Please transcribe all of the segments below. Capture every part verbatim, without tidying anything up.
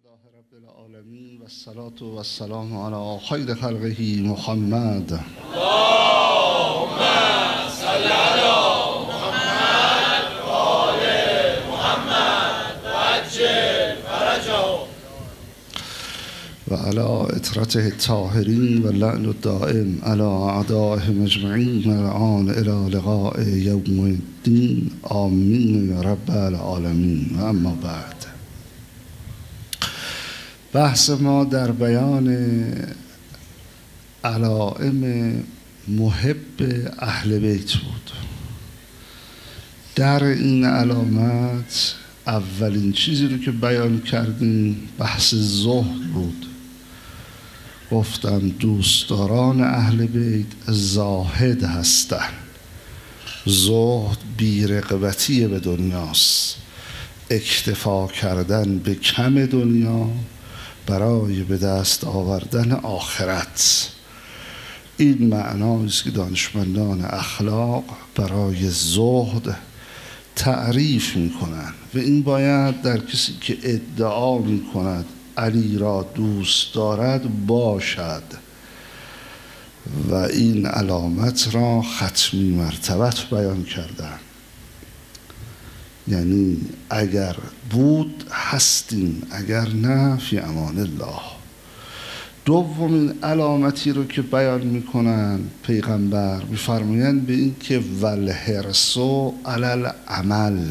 لله رب العالمین و الصلاة و السلام علی خیر خلقه محمد. اللهم صل علی محمد و آل محمد و عجل فرجه و علی اطرته الطاهرین و لعن الدائم علی اعدائهم اجمعین الان الی لقاء یوم الدین. آمین یا رب العالمین. و اما بعد، بحث ما در بیان علائم محب اهل بیت بود. در این علامت اولین چیزی رو که بیان کردیم بحث زهد بود. گفتم دوستداران اهل بیت زاهد هستند. زهد بی‌رغبتی به دنیاست، اکتفا کردن به کم دنیا برای به دست آوردن آخرت. این معنایی است که دانشمندان اخلاق برای زهد تعریف می کنند و این باید در کسی که ادعا می کند علی را دوست دارد باشد و این علامت را ختمی مرتبت بیان کردن. یعنی اگر بود هستیم، اگر نه فی امان الله. دومین علامتی رو که بیان میکنن پیغمبر میفرمایند به این که والحرص علی العمل.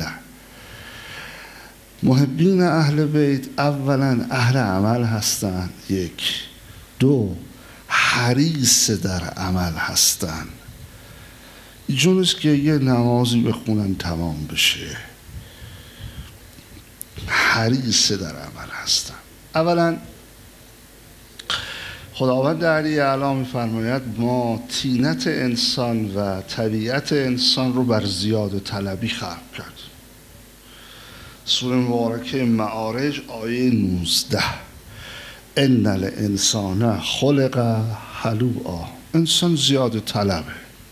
محبین اهل بیت اولا اهل عمل هستند، یک. دو، حریص در عمل هستند. اینجور نیست که یه نمازی بخونن تمام بشه، حریص در عمل هستن. اولا خداوند علی اعلی می‌فرماید ما طینت انسان و طبیعت انسان رو بر زیاده طلبی خلق کرد. سوره مبارکه معارج آیه نوزده: ان الانسان خلق هلوعا. انسان زیاده طلبه،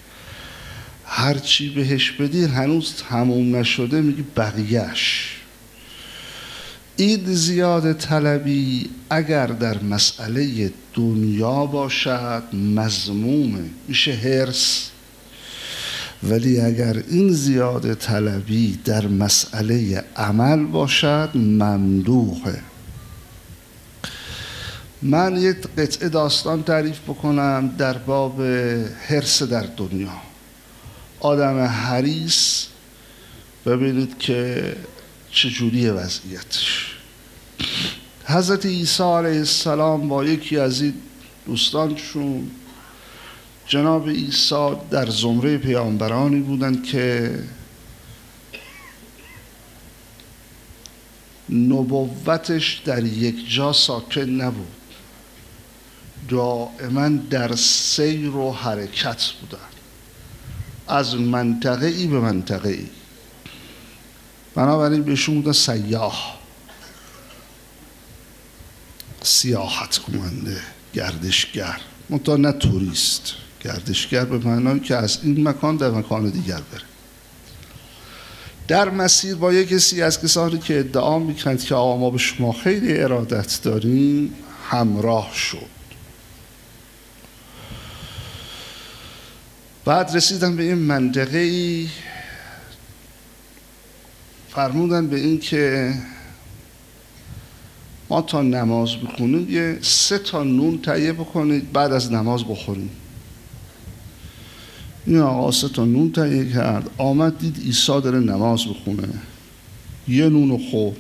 هرچی بهش بدی هنوز تموم نشده میگی بقیهش. این زیاده طلبی اگر در مسئله دنیا باشد مذمومه، میشه حرص. ولی اگر این زیاده طلبی در مسئله عمل باشد ممدوحه. من یک قطعه داستان تعریف بکنم در باب حرص در دنیا. آدم حریص ببینید که چجوری وضعیتش. حضرت عیسی علیه السلام با یکی از این دوستانشون، جناب عیسی در زمره پیامبرانی بودند که نبوتش در یک جا ساکن نبود، دائما در سیر و حرکت بودن، از منطقه ای به منطقه ای. بنابراین بهشون بودن سیاح، سیاحت کننده، گردشگر. منتها نه توریست، گردشگر به معنای که از این مکان در مکان دیگر بره. در مسیر با یک کسی از کسانی که ادعا میکنند که آقا ما به شما خیلی ارادت داریم همراه شد. بعد رسیدن به این منطقه‌ای، فرمودن به این که ما تا نماز بخونیم یه سه تا نون تهیه بکنید بعد از نماز بخوریم. این آقا سه تا نون تهیه کرد، آمد دید عیسی داره نماز بخونه، یه نون خورد.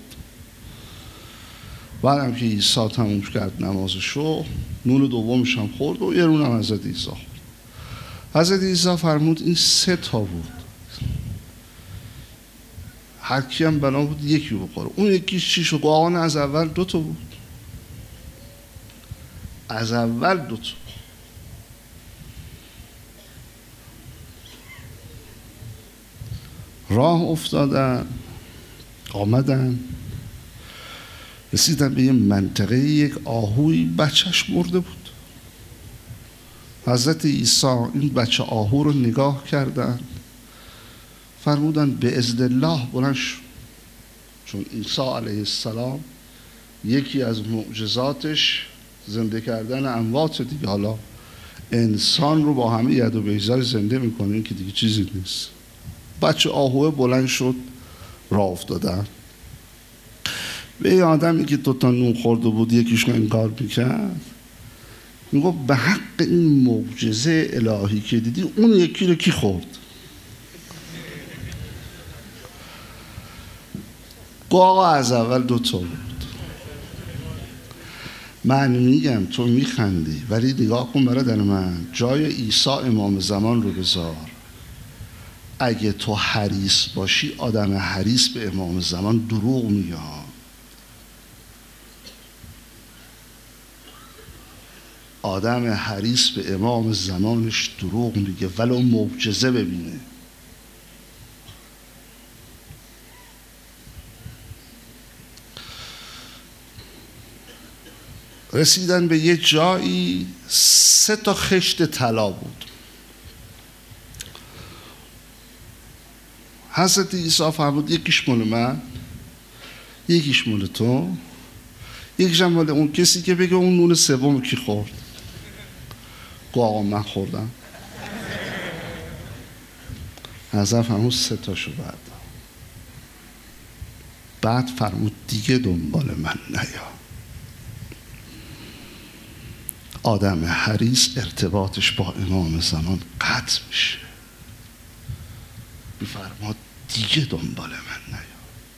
بعدم که عیسی تموم کرد نمازشو، نون دومش هم خورد و یه نون هم حضرت عیسی خورد. حضرت عیسی فرمود این سه تا بود، هر کی هم بنا بود یکی بخوره. اون یکی چی شد؟ آقا نه از اول دو تا بود، از اول دو تا. راه افتادن، آمدن، رسیدن به یه منطقه، یک آهوی بچهش مرده بود. حضرت عیسی این بچه آهو رو نگاه کردن، فرمودن به اذن الله بلند شو. چون عیسی علیه السلام یکی از معجزاتش زنده کردن اموات دیگه. حالا انسان رو با همه ید و بیضای زنده میکنه، این که دیگه چیزی نیست. بچه آهوه بلند شد راه افتادن. به یه آدمی که دوتا نون خورده بود یکیشون انکار میکرد، میگو به حق این معجزه الهی که دیدی اون یکی رو کی خورد؟ گو آقا از اول دوتا بود. من میگم تو میخندی، ولی نگاه کن برادر من، جای عیسی امام زمان رو بذار. اگه تو حریص باشی، آدم حریص به امام زمان دروغ میگه. آدم حریص به امام زمانش دروغ میگه ولو معجزه ببینه. رسیدن به یه جایی سه تا خشت طلا بود. حضرت عیسی فرمود یکیش مال من، یکیش مال تو، یکیش هم مال اون کسی که بگه اون نون سوم کی خورد. گو آقا من خوردم. حضرت فرمود سه تاشو بعد بعد فرمود دیگه دنبال من نیا. آدم حریص ارتباطش با امام زمان قطع میشه. میفرماد دیگه دنبال من نیا.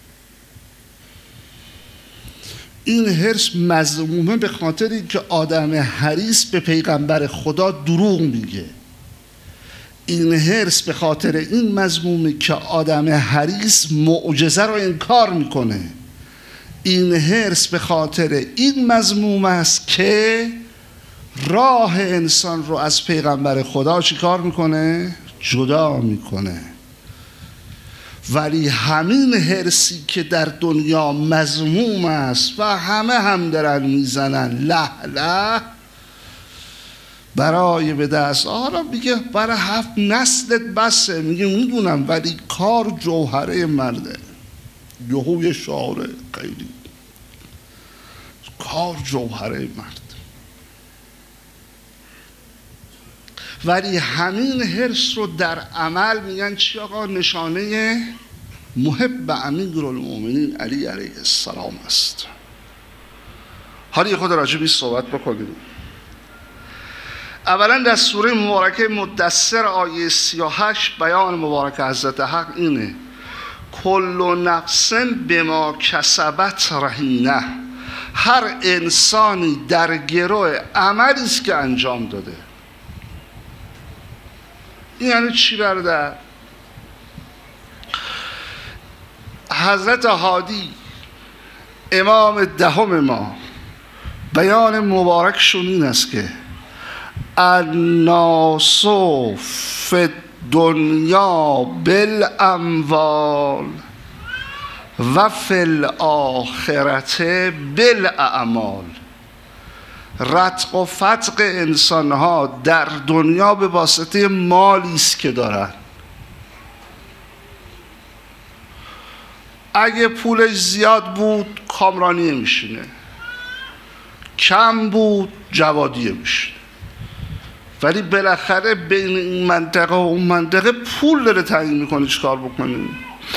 این حرص مذمومه به خاطر اینکه آدم حریص به پیغمبر خدا دروغ میگه. این حرص به خاطر این مذمومه که آدم حریص معجزه رو انکار میکنه. این حرص به خاطر این مذموم است که راه انسان رو از پیغمبر خدا چیکار میکنه؟ جدا میکنه. ولی همین حرصی که در دنیا مذموم است و همه هم دارن میزنن له له برای به دست آره میگه برای هفت نسلت بسه، میگه میدونم، ولی کار جوهره مرده. یهوی شعاره خیلی کار جوهره مرد. ولی همین حرص رو در عمل میگن چی آقا؟ نشانه محب امیرالمومنین علی علیه السلام است. حالا یه خود راجع به صحبت بکنیم. اولا در سوره مبارکه مدثر آیه سی و هشت بیان مبارک حضرت حق اینه کل نفس بما کسبت رهینه. هر انسانی در گروه عملی است که انجام داده. این یعنی چی برادر؟ حضرت هادی امام دهم ما بیان مبارکشون این است که الناس فی الدنیا بالاموال و فی الاخرت بالاعمال. رتق و فتق انسانها در دنیا به واسطه مالی است که دارن. اگه پولش زیاد بود کامرانیه میشینه، کم بود جوادیه میشینه. ولی بالاخره بین این منطقه و اون منطقه پول داره تعیین میکنه چیکار بکنی.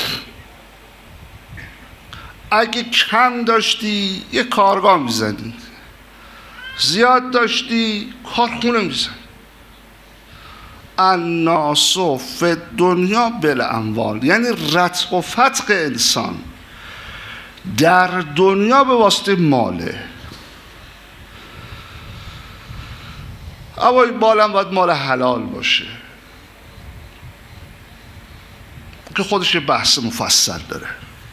اگه کم داشتی یه کارگاه میزنی، زیاد داشتی کارخونه میزن. الناس فی دنیا بالاموال، یعنی رتق و فتق انسان در دنیا به واسطه ماله. اما این مال هم باید مال حلال باشه که خودش یه بحث مفصل داره.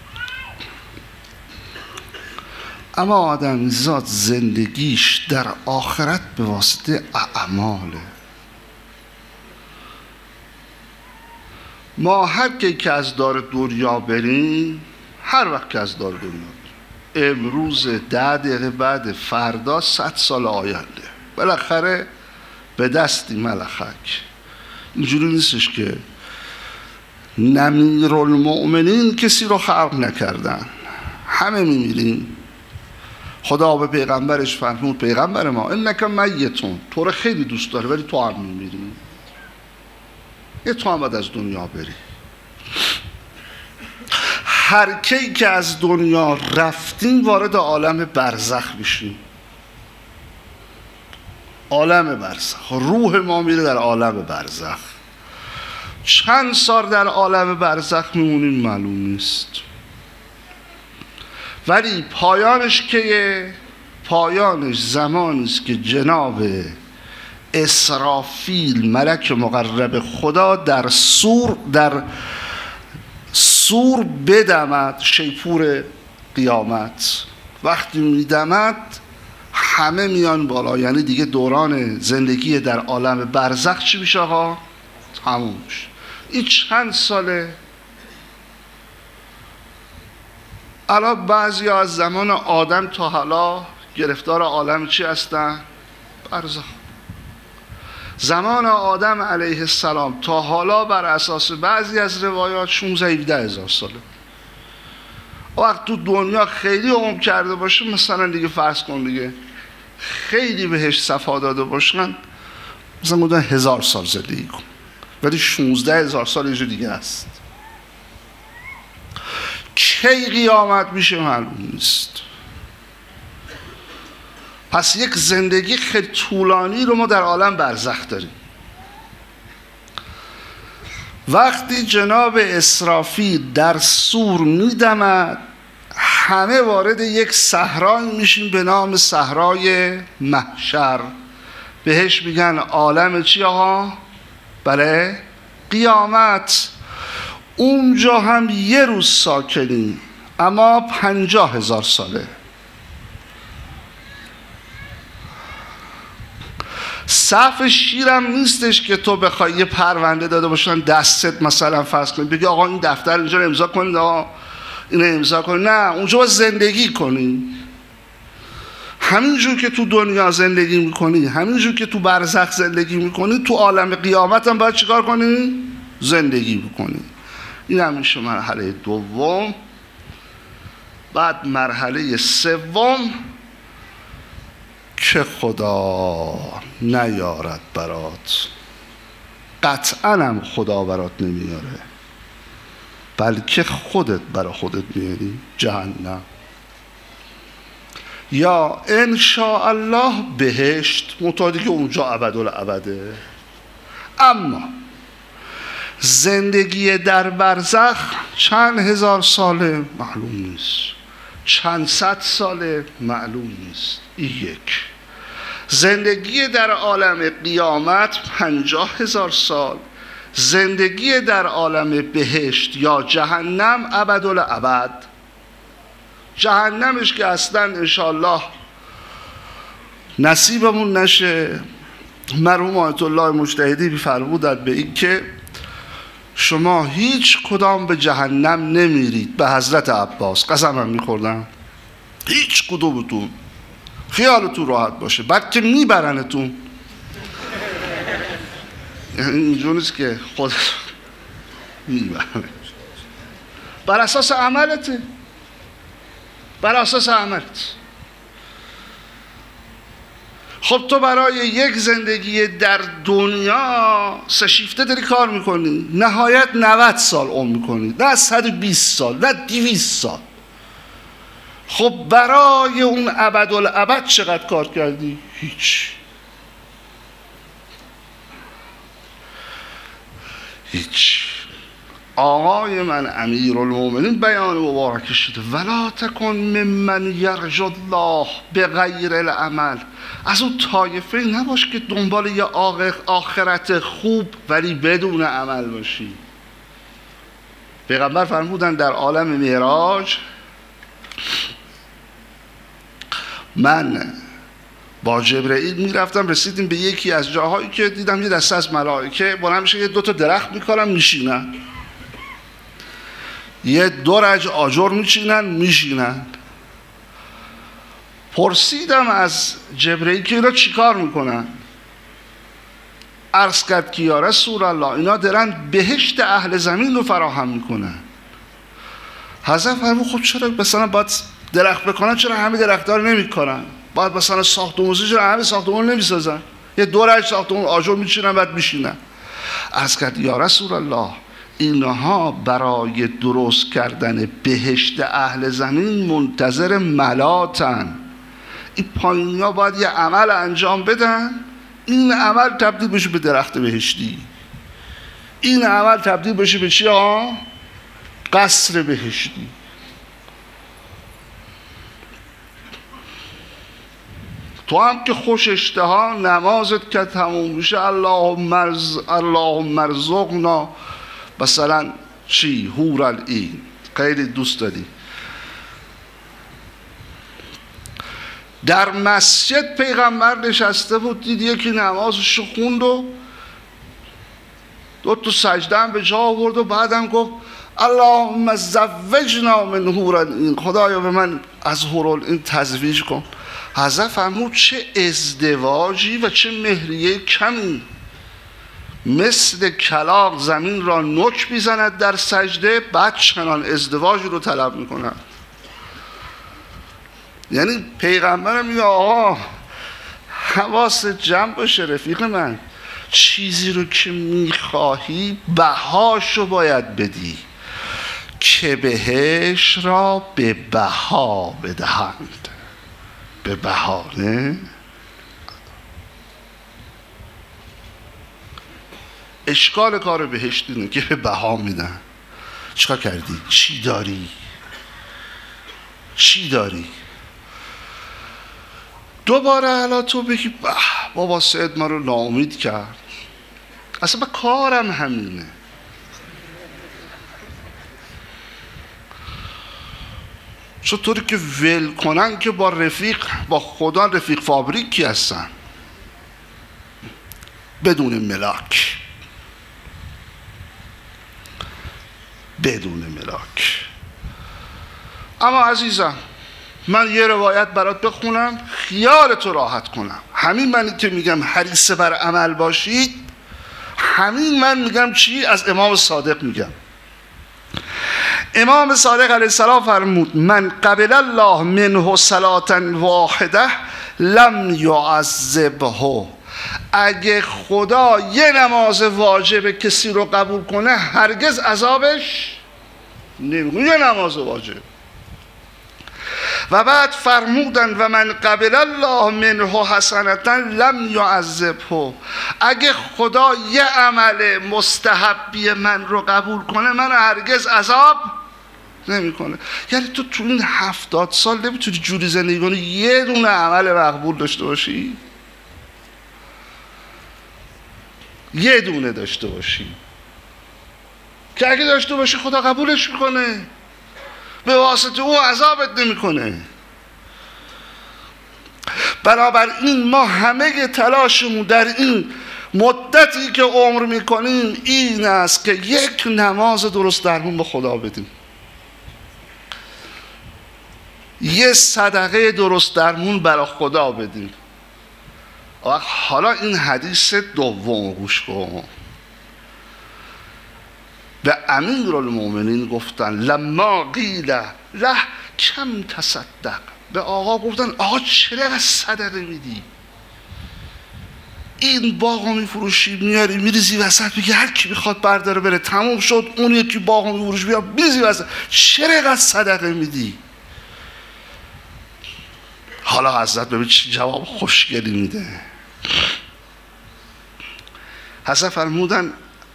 اما آدم زاد زندگیش در آخرت به واسطه اعماله. ما هر کی که از دار دنیا بریم، هر وقت که از دار دنیا بریم، امروز ده دقیقه بعد، فردا صد سال آینده، بالاخره به دستی ملخک. اینجوری نیستش که نمیرالمؤمنین کسی رو خلق نکردن، همه میمیریم. خدا به پیغمبرش فرمود پیغمبر ما انک میتون، تو رو خیلی دوست داره ولی تو هم میمیری، یه تو هم باید از دنیا بری. هر کی که از دنیا رفتیم وارد عالم برزخ میشیم. عالم برزخ، روح ما میره در عالم برزخ. چند سال در عالم برزخ میمونیم معلوم نیست، ولی پایانش که پایانش زمانی است که جناب اسرافیل ملک مقرب خدا در سور در سور بدمد، شیپور قیامت. وقتی میدمد همه میان بالا، یعنی دیگه دوران زندگی در عالم برزخ چی میشه آقا؟ تموم میشه. این چند ساله؟ الان بعضی از زمان آدم تا حالا گرفتار عالم چی هستن؟ برزخ. زمان آدم علیه السلام تا حالا بر اساس بعضی از روایات شانزده هفده هزار ساله. وقت تو دنیا خیلی عمر کرده باشه، مثلا دیگه فرض کن دیگه خیلی بهش صفا داده باشن، مثلا بودن هزار سال زندگی کن، ولی شانزده هزار سال اینجا دیگه هست. کی قیامت میشه معلوم نیست. پس یک زندگی خیلی طولانی رو ما در عالم برزخ داریم. وقتی جناب اسرافیل در سور میدمد همه وارد یک صحرایی میشیم به نام صحرای محشر. بهش میگن عالم چی آقا؟ بله، قیامت. اونجا هم یه روز ساکنیم اما پنجاه هزار ساله. صف شیرم نیستش که تو بخوای یه پرونده داده باشن دستت مثلا فرض کنی بگی آقا این دفتر اینجا رو امضا کنید، آقا اینو امضا کنید. نه، اونجا باید زندگی کنی. همینجور که تو دنیا زندگی میکنی، همینجور که تو برزخ زندگی میکنی، تو عالم قیامت هم باید چیکار کنی؟ زندگی بکنی. این هم میشه مرحله دوم. بعد مرحله سوم که خدا نیارد برات، قطعا هم خدا برات نمیاره، بلکه خودت برا خودت میاری، جهنم. یا انشاءالله بهشت، متعادی که اونجا ابدالابده. اما زندگی در برزخ چند هزار ساله معلوم نیست، چند صد ساله معلوم نیست. این یک. زندگی در عالم قیامت پنجاه هزار سال، زندگی در عالم بهشت یا جهنم ابدالابد. جهنمش که اصلا انشاءالله نصیبمون نشه. مرحوم آیت الله مجتهدی می‌فرمودند به این که شما هیچ کدام به جهنم نمیرید، به حضرت عباس قسمم میخوردم، هیچ کدومتون خیالتون راحت باشه، بعد که میبرنتون. یعنی اینجور نیست که خود میبرن، بر اساس عملته، بر اساس عملت. خب تو برای یک زندگی در دنیا سه شیفته داری کار میکنی، نهایت نود سال عمر میکنی، نه صد و بیست سال، نه دویست سال. خب برای اون ابدالابد چقدر کار کردی؟ هیچ. هیچ. آقای من امیرالمومنین بیان مبارکش شده ولا تکن ممن یرجو الله به غیر العمل. از اون طایفه نباش که دنبال یه آخرت خوب ولی بدون عمل باشی. پیغمبر فرمودن در عالم معراج من با جبرئیل میرفتم، رسیدیم به یکی از جاهایی که دیدم یه دسته از ملائکه بلند میشه، یه دو تا درخت میکارن میشینن، یه دو رج آجر میچینن میشینن. پرسیدم از جبرئیل که اینا چیکار میکنن؟ عرض کرد که یا رسول الله اینا دارن بهشت اهل زمین رو فراهم میکنن. حضرت فرمود خب چرا مثلا باید درخت بکنن چرا همه درخت‌ها رو نمی‌کنن؟ باید مثلا ساختمون چرا همه ساختمون نمی‌سازن؟ یه دورش ساختمون آجر می‌چینن بعد می‌شینن. عرض کرد یا رسول الله اینها برای درست کردن بهشت اهل زمین منتظر ملاتن. این پایینی‌ها باید یه عمل انجام بدن، این عمل تبدیل بشه به درخت بهشتی، این عمل تبدیل بشه به چی ها؟ قصر بهشتی. تو هم که خوش اشتها نمازت که تموم میشه اللهم ارز اللهم ارزقنا مثلا چی حور العین، خیلی دوست داری. در مسجد پیغمبر نشسته بود، دید یکی نمازش خوند و دو تا سجده هم به جا آورد و بعدم گفت اللهم زوجنا من حور العین، خدایا به من از حور العین تزویج کن. حضرت فرمود چه ازدواجی و چه مهریه کمی، مثل کلاغ زمین را نوک میزند در سجده، بعد چنان ازدواجی رو طلب میکند. یعنی پیغمبر میگه آقا حواست جمع باشه رفیق من، چیزی رو که میخواهی بهاشو باید بدی که بهش را به بها بدهند. به بهانه اشکال کار بهشت اینه که به بها میدن. چیکار کردی؟ چی داری؟ چی داری؟ دوباره حالا تو بگی بابا سید ما رو ناامید کرد، اصلا با کارم همینه. چطوری که ول کنن که با رفیق با خدا رفیق فابریکی هستن بدون ملاک، بدون ملاک. اما عزیزم من یه روایت برات بخونم خیالتو راحت کنم. همین من که میگم حریص بر عمل باشید، همین من میگم چی؟ از امام صادق میگم. امام صادق علیه السلام فرمود من قبل الله منه صلاة واحده لم یعذبه. اگه خدا یه نماز واجب کسی رو قبول کنه هرگز عذابش نمیکنه، یه نماز واجب. و بعد فرمودن و من قبل الله منه حسنة لم یعذبه. اگه خدا یه عمل مستحبی من رو قبول کنه من هرگز عذاب نمیکنه. یعنی تو تو این هفتاد سال نمیتونی جوری زندگی کنی یه دونه عمل مقبول داشته باشی؟ یه دونه داشته باشی که اگه داشته باشی خدا قبولش میکنه، به واسطه او عذابت نمیکنه. بنابراین ما همه تلاشمون در این مدتی که عمر میکنیم این است که یک نماز درست درمون به خدا بدیم، یه صدقه درست درمون برای خدا بدیم. حالا این حدیث دوم گوش کن. به امیرالمومنین گفتن لما قیل له کم تصدق، به آقا گفتن آقا چرا صدقه میدی؟ این باغو میفروشی میاری میریزی وسط، میگه هر کی بخواد برداره بره، تموم شد. اون یکی باغو میفروشی بیا میریزی وسط، چرا صدقه میدی؟ حالا حضرت ببین چه جواب خوشگلی میده. حضرت فرمودن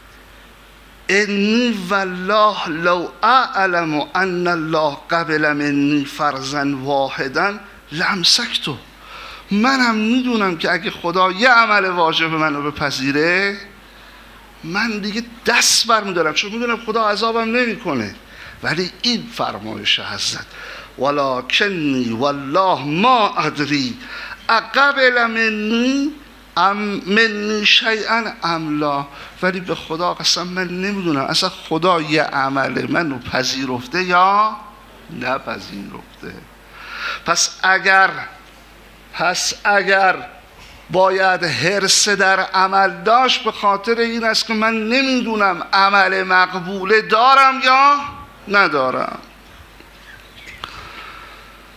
انی والله لو اعلم ان الله قبل منی فرضا واحدا لامسکتو. منم میدونم که اگه خدا یه عمل واجب منو بپذیره من دیگه دست برمیدارم، چون میدونم خدا عذابم نمیکنه. ولی این فرمایش حضرت ولکنی والله ما ادری اقبل منی ام منی شیئا ام لا، ولی به خدا قسم من نمیدونم اصلا خدا یه عمل منو پذیرفته یا نپذیرفته. پس اگر پس اگر باید حرص در عمل داشت به خاطر این است که من نمیدونم عمل مقبوله دارم یا ندارم.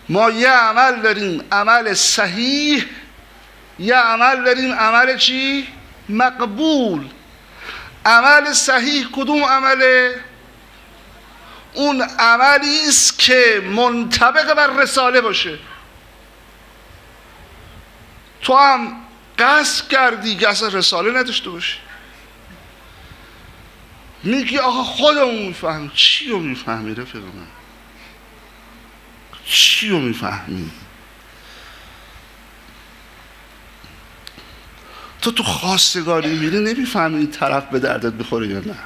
ما یه عمل داریم عمل صحیح، یه عمل داریم عمل چی؟ مقبول. عمل صحیح کدوم عمله؟ اون عملی است که منطبق بر رساله باشه. تو هم قصد کردی که اصلا رساله نداشته باشی، میگی آقا خودمون میفهمی. چی رو میفهمی رفیق من؟ چی رو میفهمی؟ تو تو خواستگاری میری نمیفهمی این طرف به دردت بخوره یا نه.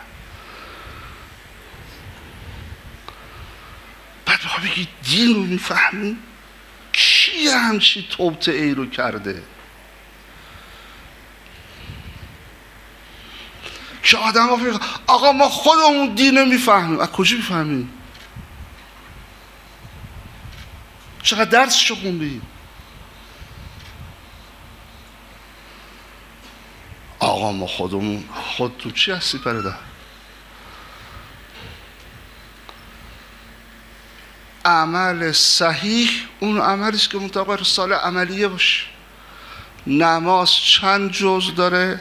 بعد بخواه بگی دین رو میفهمی؟ کی همچی توطئه‌ای رو کرده که آدم ها فکر آقا ما خودمون دین میفهمیم؟ از کجا میفهمیم؟ چقدر درسشو خوندی؟ آقا ما خودمون. خود تو چی هستی برادر؟ عمل صحیح اون عملیست که مطابق رساله عملیه باشه. نماز چند جز داره؟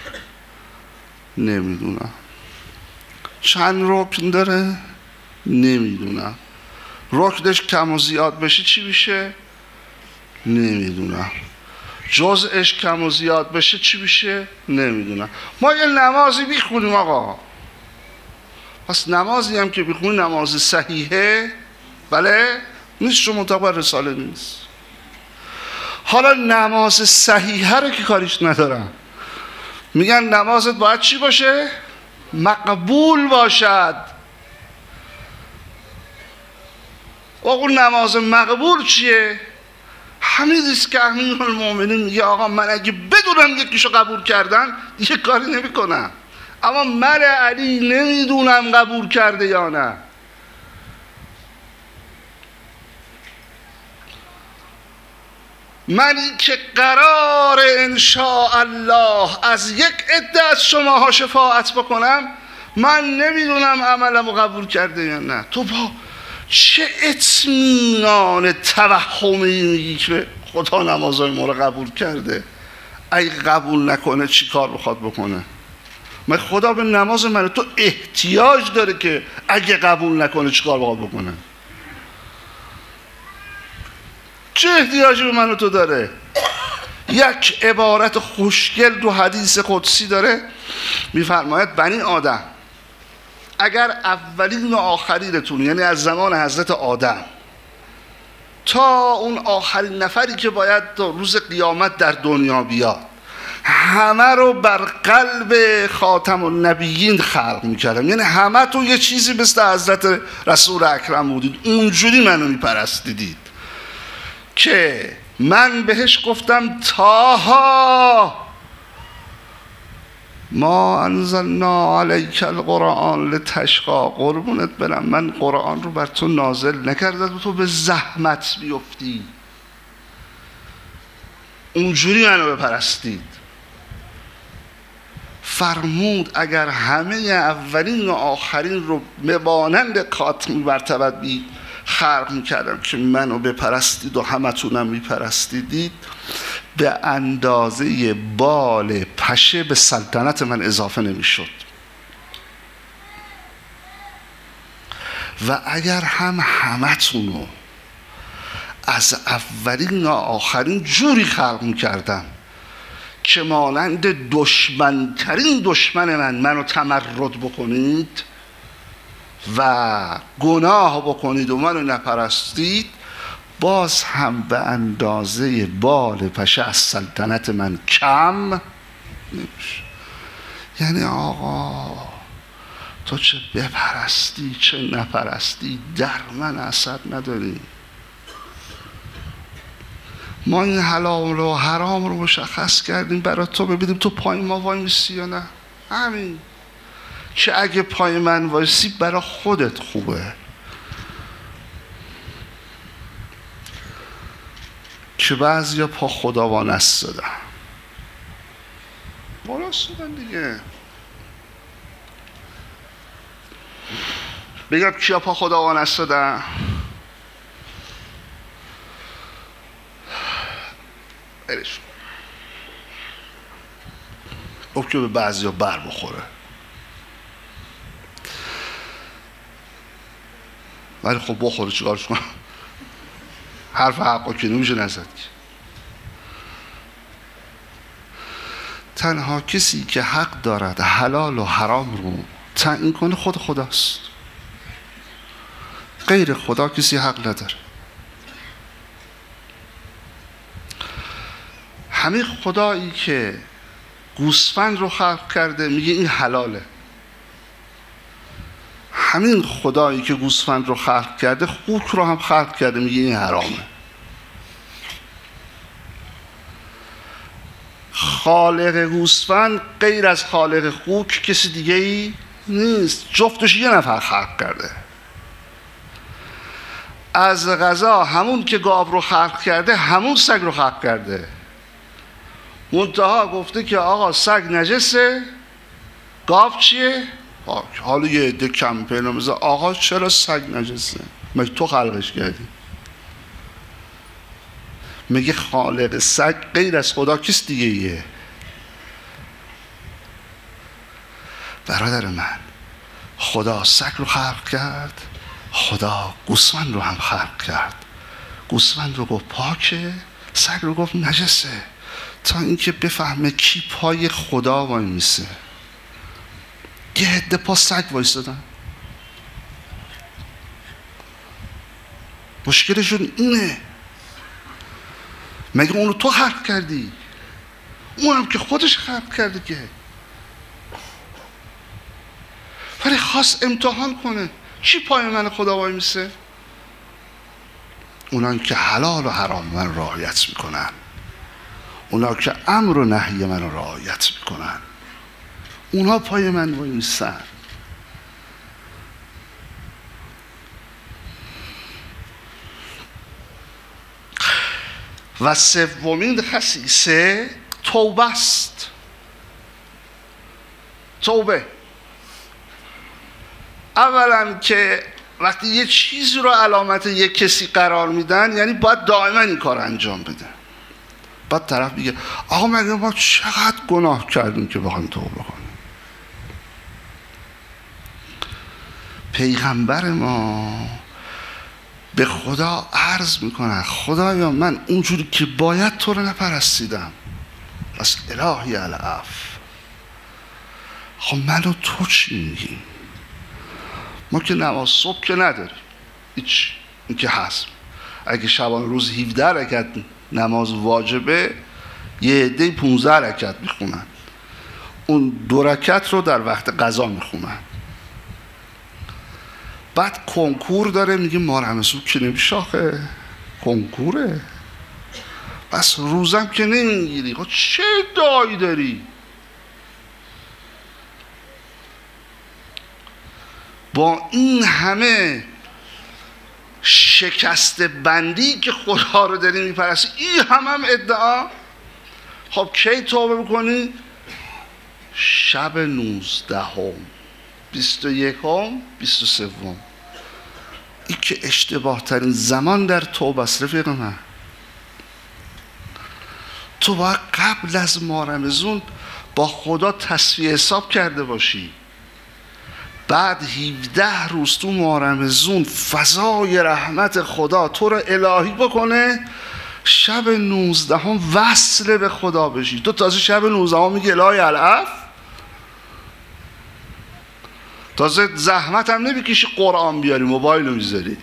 نمیدونم. چند رکن داره؟ نمیدونم. رکنش کم و زیاد بشه چی میشه؟ نمیدونم. جزءش کم و زیاد بشه چی میشه؟ نمیدونم. ما یه نمازی بیخونیم آقا، پس نمازی هم که بیخونیم نماز صحیحه، بله؟ نیست شما مطابق رساله نیست. حالا نماز صحیحه رو که کاریش ندارم، میگن نمازت باید چی باشه؟ مقبول باشد. و اون نماز مقبول چیه؟ همینیست که امیرالمومنین میگه آقا من اگه بدونم یکیشو قبول کردن دیگه کاری نمی کنم، اما من علی نمیدونم قبول کرده یا نه. من که قرار انشاءالله از یک عده از شماها شفاعت بکنم، من نمیدونم عملمو قبول کرده یا نه. تو با چه اطمینان توهمی میگی که خدا نمازهای ما رو قبول کرده؟ اگه قبول نکنه چی کار بخواد بکنه؟ من خدا به نماز من تو احتیاج داره که اگه قبول نکنه چی کار بخواد بکنه؟ چه احتیاجی به من و تو داره؟ یک عبارت خوشگل تو حدیث قدسی داره، میفرماید بنی آدم اگر اولین و آخرینتون، یعنی از زمان حضرت آدم تا اون آخرین نفری که باید روز قیامت در دنیا بیاد، همه رو بر قلب خاتم النبیین خلق میکردم، یعنی همه تو یه چیزی مثل حضرت رسول اکرم بودید، اونجوری منو میپرستیدید که من بهش گفتم تاها ما انزلنا علیک القرآن لتشقی، قربونت برم من قرآن رو بر تو نازل نکردم تو به زحمت بیفتی. اونجوری منو بپرستید. فرمود اگر همه اولین و آخرین رو مانند کاتمی مرتبت بی خلق میکردم که منو بپرستید و همتونم میپرستیدید، به اندازه بال پشه به سلطنت من اضافه نمیشد. و اگر هم همتونو از اولین و آخرین جوری خلق میکردم که مانند دشمنترین دشمن من منو تمرد بکنید و گناه بکنید و منو نپرستید، باز هم به اندازه بال پشه از سلطنت من کم نمیشه. یعنی آقا تو چه بپرستی چه نپرستی در من اثر نداری. ما این حلال و حرام رو مشخص کردیم برای تو، ببینیم تو پای ما وای میسی یا نه. همین که اگه پای من وایسی برای خودت خوبه، که بعضیا پا خدا وا نستادن، بالا استادن دیگه. بگم کیا پا خدا وا نستادن؟ برش خب که به بعضی ها بر بخوره، ولی خب بخوره چیکارش کنم؟ حرف حقا که نمیشه نزد که. تنها کسی که حق دارد حلال و حرام رو تعیین کنه خود خداست. غیر خدا کسی حق نداره. همین خدایی که گوسفند رو خلق کرده میگه این حلاله، همین خدایی که گوسفند رو خلق کرده خوک رو هم خلق کرده میگه این حرامه. خالق گوسفند غیر از خالق خوک کسی دیگه ای نیست، جفتش یه نفر خلق کرده. از قضا همون که گاو رو خلق کرده همون سگ رو خلق کرده، منتها گفته که آقا سگ نجسه، گاو چیه؟ حالا یه عده کمپین میزه آقا چرا سگ نجسه؟ مگه تو خلقش کردی؟ میگه خالق سگ غیر از خدا کس دیگه ایه. برادر من، خدا سگ رو خلق کرد، خدا گوسفند رو هم خلق کرد. گوسفند رو گفت پاکه، سگ رو گفت نجسه، تا اینکه بفهمه کی پای خدا وای میسه. یه عده پا سگ وایستادن. مشکلشون اینه، مگه اونو تو خلق کردی؟ اونم که خودش خلق کرده که، ولی خواست امتحان کنه چی پای من خدا وای میسه؟ اونان که حلال و حرام من رعایت میکنن، اونا که امر و نهی من رعایت میکنن، اونا پای من وای میسن. و سومین خصیصه توبه است. توبه اولا که وقتی یه چیزی رو علامت یک کسی قرار میدن یعنی باید دائما این کار انجام بده. بعد طرف میگه آقا مگه ما چقدر گناه کردیم که بخوایم توبه کنیم؟ پیغمبر ما به خدا عرض میکنن خدایا من اونجوری که باید تو رو نپرستیدم، پس الهی العفو. خب من و تو چی میگیم؟ ما که نماز صبح که نداریم، هیچ، این که هست. اگه شبان روز هفده رکعت نماز واجبه، یه عده پونزده رکعت میخونن، اون دو رکعت رو در وقت قضا میخونن. بعد کنکور داره، میگه ما رمضان که نمیشه آخه، کنکوره، بس روزم که نمیگیری. خب چه دایی داری؟ با این همه شکست بندی که خدا رو داری میپرستی، این هم هم ادعا. خب کی توبه میکنی؟ شب نوزدهم، بیست و یکم، بیست و سوم. این که اشتباه ترین زمان در توبه است رفیق من. تو باید قبل از ماه رمضان با خدا تصفیه حساب کرده باشی. بعد هفده روز تو ماه رمضان فضای رحمت خدا تو رو الهی بکنه، شب نوزدهم وصل به خدا بشی. تو تازه شب نوزدهم میگی الهی العفو، تازه زحمت هم نمیکشی قرآن بیاری، موبایل رو میذاری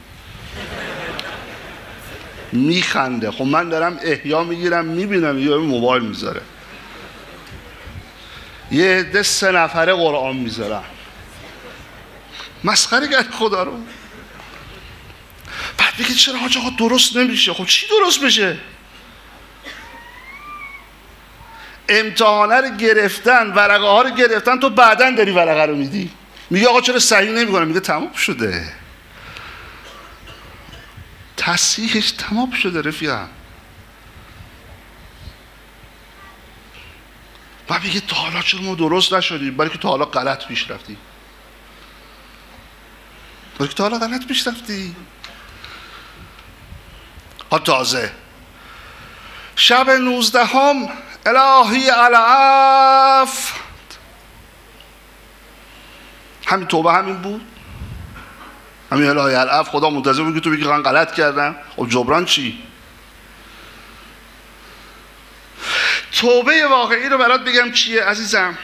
میخنده. خب من دارم احیا میگیرم میبینم یه موبایل میذاره، یه عده سه نفره قرآن میذارم، مسخره کرد خدا رو. بعد بگید چرا حاج آقا درست نمیشه؟ خب چی درست بشه؟ امتحانه رو گرفتن، ورقه ها رو گرفتن، تو بعداً داری ورقه رو میدی، میگه آقا چرا صحیح نمیکنم؟ میگه تمام شده، تصحیحش تمام شده رفیقم. و میگه تا حالا چرا ما درست نشدیم؟ بلکه تا حالا غلط پیش رفتی، بلکه تا حالا غلط پیش رفتی. ها تازه شب نوزدهم الهی العفو. همین توبه همین بود، همین الهی العفو. خدا منتظر بود که تو بگی من غلط کردم. خب جبران چی؟ توبه واقعی رو برات بگم چیه عزیزم.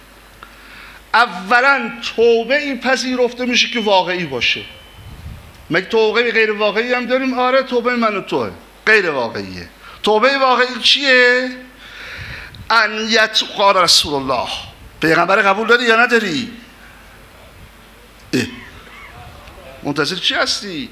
اولا توبه این پذیرفته میشه که واقعی باشه. مگه توبه غیر واقعی هم داریم؟ آره، توبه من و توه غیر واقعیه. توبه واقعی چیه؟ ان یتوب رسول الله. پیغمبر قبول داری یا نداری؟ اه. منتظر چی هستی؟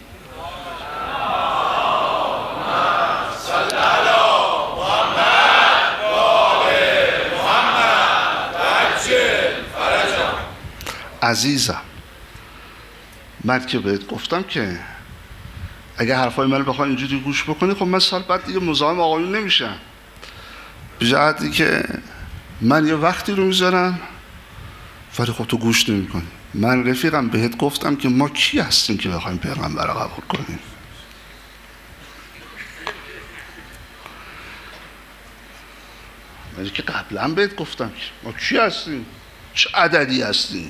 عزیزم من که بهت گفتم که اگه حرفای منو بخوای اینجوری گوش بکنی، خب من سال بعد دیگه مزاحم آقایون نمیشم. به جهتی که من یه وقتی رو میذارم ولی خب تو گوش نمیکنی. من رفیقم بهت گفتم که ما کی هستیم که بخوایم پیغمبر رو قبول کنیم؟ من که قبلا بهت گفتم که ما کی هستیم؟ چه عددی هستیم؟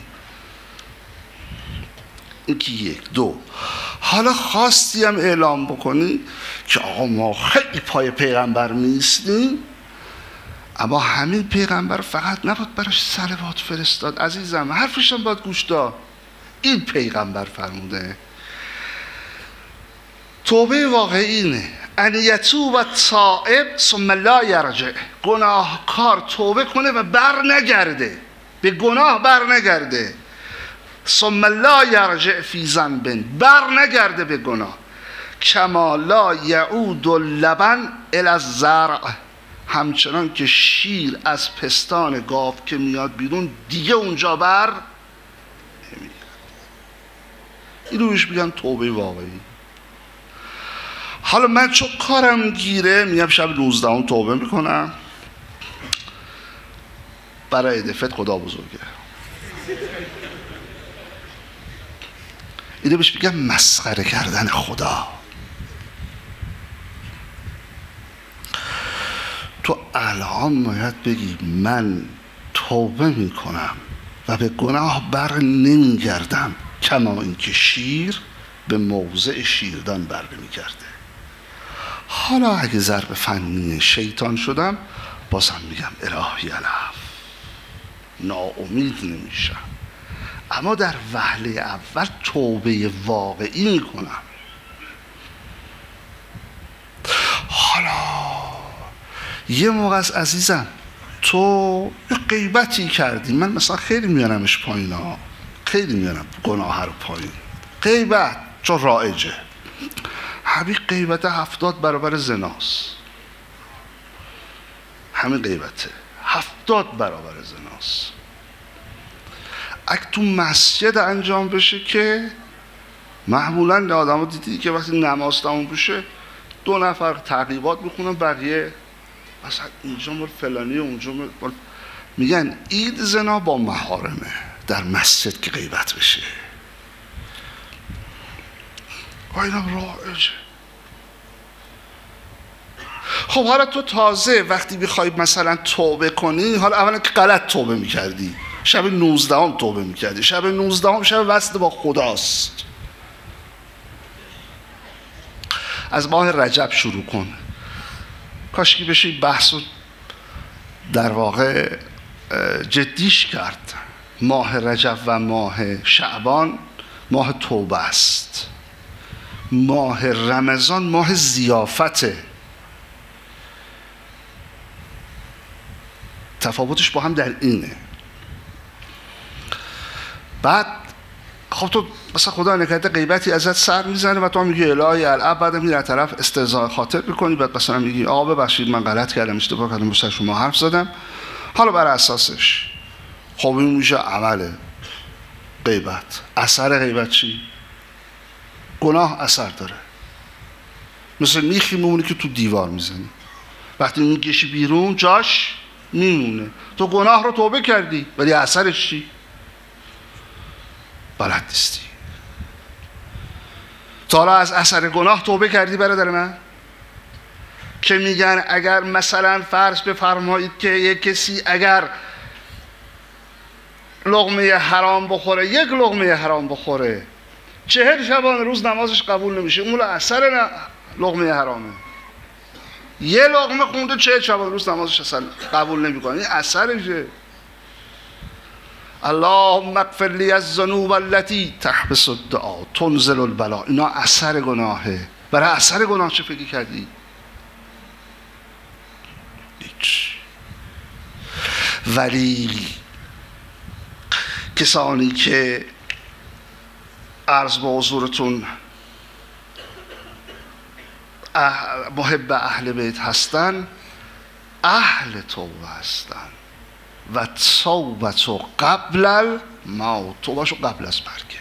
این که یک. دو، حالا خواستی هم اعلام بکنی که آقا ما خیلی پای پیغمبر نیستیم، اما همین پیغمبر فقط نباید براش صلوات فرستاد عزیزم، حرفش هم باید گوش داد. این پیغمبر فرموده توبه واقعی اینه ان یتوب التائب ثم لا یرجع. گناهکار توبه کنه و بر نگرده، به گناه بر نگرده. ثم لا یرجع فی ذنب، بر نگرده به گناه. کما لا یعود اللبن الی الزرع، همچنان که شیر از پستان گاو که میاد بیرون دیگه اونجا بر نمیگرده. این روش میگن توبه واقعی. حالا من چون کارم گیره میام شب نوزدهم توبه میکنم برای دفت خدا بزرگه. اینو بهش میگم مسخره کردن خدا. تو الان باید بگی من توبه میکنم و به گناه بر نمیگردم، کما اینکه شیر به موضع شیردان بر نمیگرده. حالا اگه ضرب فنی شیطان شدم بازم میگم الهی العفو، ناامید نمیشم، اما در وهله اول توبه واقعی میکنم. حالا یه موقع از عزیزم تو یه غیبتی کردی، من مثلا خیلی میارمش پایین ها، خیلی میارم گناه رو پایین. غیبت چون رایجه، همین غیبت هفتاد برابر زناست. همین غیبته هفتاد برابر زناست. اگه تو مسجد انجام بشه که معمولا آدم ها دیدی که وقتی نماز تموم بشه دو نفر تعقیبات میخونن، بقیه مثلا اینجا مال فلانی اونجا مال، میگن عید زنا با محارمه در مسجد که غیبت بشه. و اینا رایجه. خب حالا تو تازه وقتی بخوای مثلا توبه کنی، حالا اولا که غلط توبه میکردی، شب نوزدهم توبه میکردی، شب نوزدهم شب وصل با خداست. از ماه رجب شروع کن، کاشکی بشه بحث رو در واقع جدیش کرد. ماه رجب و ماه شعبان ماه توبه است. ماه رمضان ماه ضیافته. تفاوتش با هم در اینه. بعد خب تو مثلا خدا نکرده غیبتی ازت سر میزنه و تو میگی الهی العب، بعد میری طرف استهزاء خاطر میکنی، بعد مثلا میگی آقا ببخشید من غلط کردم، اشتباه کردم، مثلا شما حرف زدم. حالا بر اساسش خب این میشه عمل غیبت. اثر غیبت چی؟ گناه اثر داره. مثل میخی میمونه که تو دیوار میزنی، وقتی میکشی بیرون جاش میمونه. تو گناه رو توبه کردی ولی اثرش چی؟ بلد نیستی. تا حالا از اثر گناه توبه کردی برادر من؟ که میگن اگر مثلا فرض بفرمایید که یک کسی اگر لقمه حرام بخوره، یک لقمه حرام بخوره، چهل شبانه روز نمازش قبول نمیشه. اون اثر نه لقمه حرامه. یه لقمه خونده چهل شبانه روز نمازش اصلا قبول نمیکنه، این اثرشه. اللهم اغفر لی الذنوب التي تحبس الدعاء تنزل البلاء. اینا اثر گناهه. برای اثر گناه چه فکر کردی؟ هیچ. ولی کسانی که عرض به حضورتون محب اهل بیت هستن، اهل توبه هستن و توبت و قبل الموت، توبهشو قبل از مرگه.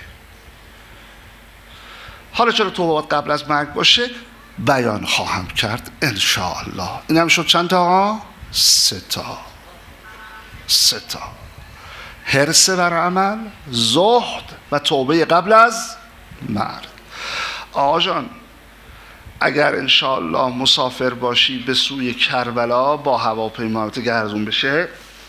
حالا چرا توبه باید قبل از مرگ باشه بیان خواهم کرد انشاءالله. این هم شد چند تا؟ سه تا. سه تا: حرص بر عمل، زهد و توبه قبل از مرگ. آقا جان اگر انشاءالله مسافر باشی به سوی کربلا با هواپیما گردون بشه،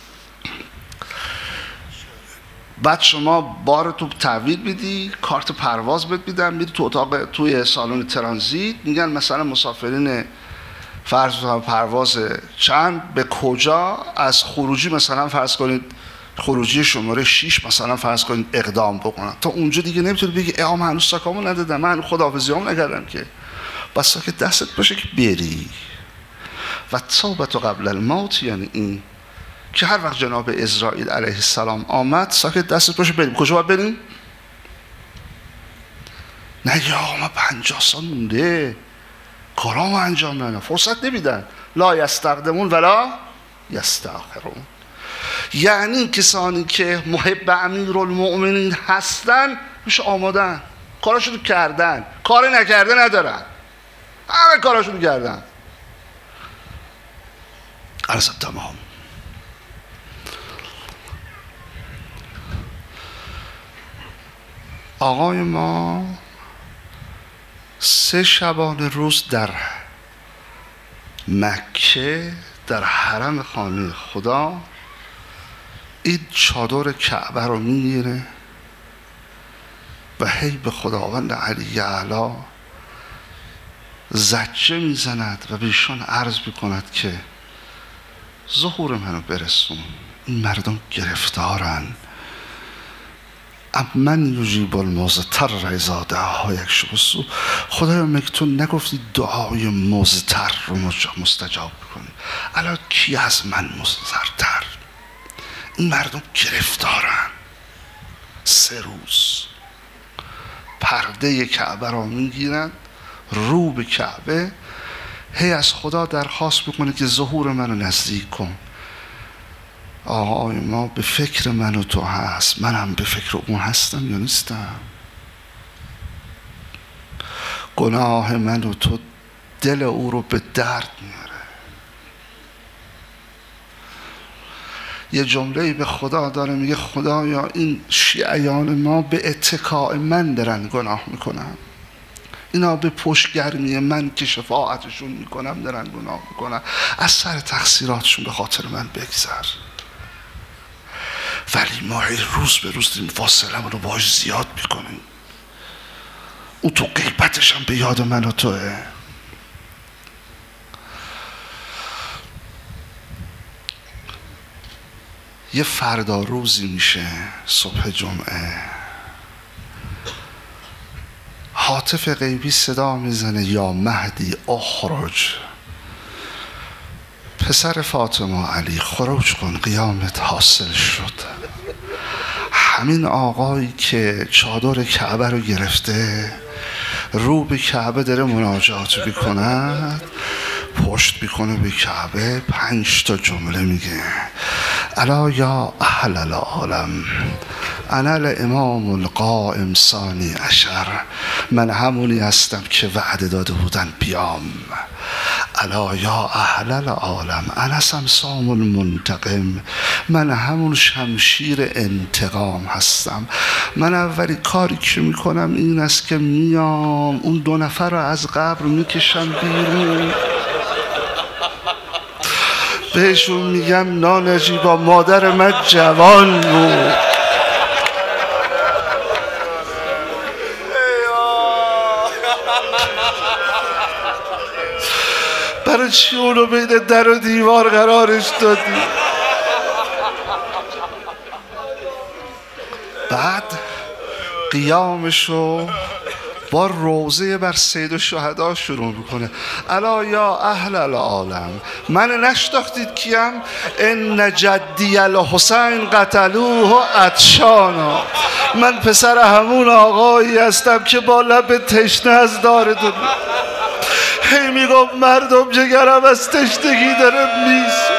بعد شما بار تو تحویل میدی، کارت پرواز بهت میدن، میری تو اتاق توی سالن ترانزیت، میگن مثلا مسافرین فرض پرواز چند به کجا از خروجی مثلا فرض کنید خروجی شماره شش مثلا فرض کنید اقدام بکنن. تا اونجا دیگه نمیتونی بگی اه من هنوز ساکامو ندادم، من خداحافظیامو نکردم که. بس که دستت باشه که بری. و توبت قبل الموت یعنی این که هر وقت جناب اسرائیل علیه السلام آمد ساکت دستت باشه بریم. کجا باید بریم؟ نه یا ما پنجاه سال مونده کارامو انجام ندادم، فرصت نمیدن. لا یستقدمون ولا یستأخرون. یعنی کسانی که محب امیرالمؤمنین هستن میشه آمادن، کاراشونو کردن، کار نکرده ندارن، همه کاراشونو کردن. عرض تمام. آقای ما سه شبانه روز در مکه در حرم خانه خدا این چادر کعبه رو میگیره و هی به خداوند علی اعلی زجه میزند و به ایشان عرض میکند که ظهور منو برسون، این مردم گرفتارن. من یجیب المضطر اذا دعاه یکشف السوء. خدایا مگه تو نگفتی دعای مضطر رو مستجاب کنی؟ الان کی از من مضطرتر؟ این مردم گرفتارن. سه روز پرده کعبه را میگیرند، رو به کعبه، هی از خدا درخواست بکنه که ظهور منو نزدیک کن. آقای ما به فکر من و تو هست، منم به فکر اون هستم یا نیستم؟ گناه من و تو دل او رو به درد میاره. یه جمله‌ای به خدا داره میگه خدایا این شیعیان ما به اتکاء من دارن گناه میکنن، اینا به پشتگرمی من که شفاعتشون میکنم دارن گناه میکنن، از سر تقصیراتشون به خاطر من بگذر. ولی ما روز به روز این فاصله رو باش زیاد میکنیم. اون تو غیبتش هم به یاد من و توه. یه فردا روزی میشه صبح جمعه، هاتف غیبی صدا میزنه یا مهدی اخرج، پسر فاطمه علی خروج کن، قیامت حاصل شد. همین آقایی که چادر کعبه رو گرفته رو به کعبه داره مناجات میکند، پشت میکنه به کعبه، پنج تا جمله میگه: الا یا اهل العالم انا الامام القائم ثانی عشر. من همونی هستم که وعده داده بودن بیام. الا یا اهل العالم انا سمسام المنتقم. من همون شمشیر انتقام هستم. من اولی کاری که میکنم این است که میام اون دو نفر رو از قبر میکشم بیرون. بهشون میگم نانجیبا مادر من جوان بود. برای چی اونو بین در و دیوار قرارش دادی؟ بعد قیامشو با روزه بر سید الشهدا شروع میکنه. الا یا اهل العالم، من نشناختید کیم؟ ان جدی الحسین قتلوه عطشانا، من پسر همون آقایی هستم که با لب تشنه از دار دنیا. هی میگم مردم جگرم از تشنگی داره میسوزه.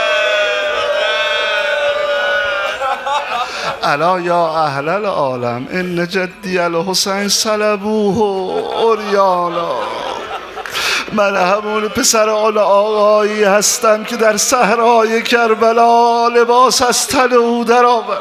الا یا اهل العالم ان جدی الحسین صلبوه عریانا، من همون پسر آل آقایی هستم که در صحرای کربلا لباس از تن او در آورد.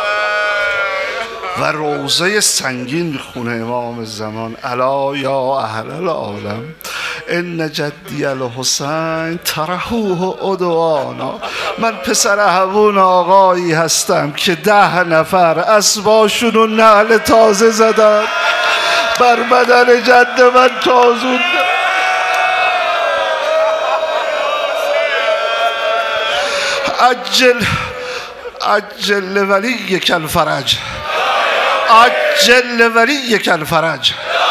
و روزه سنگین میخونه امام زمان. الا یا اهل العالم ان جدی الحسین طرحوه عدوانا، من پسر همون آقایی هستم که ده نفر اسباشون و نعل تازه زدن بر بدن جد من تازون. عجل عجل ولی کل فرج، عجل ولی کل فرج،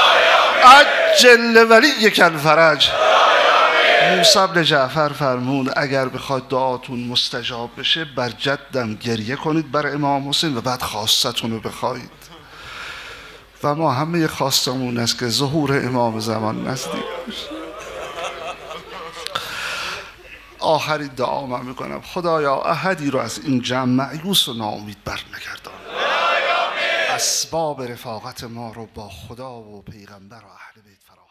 عجل ولی کل فرج. موسی بن جعفر فرمود اگر بخواد دعاتون مستجاب بشه بر جدم گریه کنید بر امام حسین و بعد خواستتون رو بخواید. و ما همه خواستمون است که ظهور امام زمان نزدیک بشه. آخرین دعا من میکنم خدایا احدی رو از این جمع مایوس و ناامید بر نگردان. اسباب رفاقت ما رو با خدا و پیغمبر و اهل بیت فرا